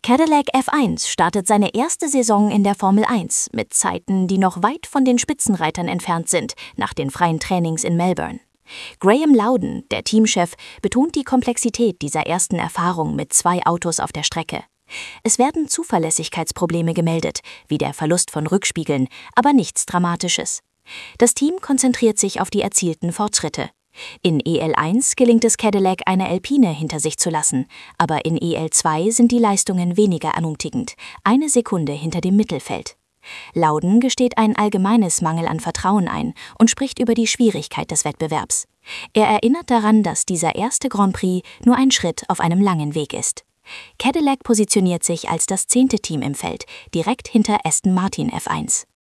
Cadillac F1 startet seine erste Saison in der Formel 1 mit Zeiten, die noch weit von den Spitzenreitern entfernt sind, nach den freien Trainings in Melbourne. Graham Loudon, der Teamchef, betont die Komplexität dieser ersten Erfahrung mit 2 Autos auf der Strecke. Es werden Zuverlässigkeitsprobleme gemeldet, wie der Verlust von Rückspiegeln, aber nichts Dramatisches. Das Team konzentriert sich auf die erzielten Fortschritte. In EL1 gelingt es Cadillac, eine Alpine hinter sich zu lassen, aber in EL2 sind die Leistungen weniger ermutigend, 1 Sekunde hinter dem Mittelfeld. Loudon gesteht ein allgemeines Mangel an Vertrauen ein und spricht über die Schwierigkeit des Wettbewerbs. Er erinnert daran, dass dieser erste Grand Prix nur ein Schritt auf einem langen Weg ist. Cadillac positioniert sich als das 10. Team im Feld, direkt hinter Aston Martin F1.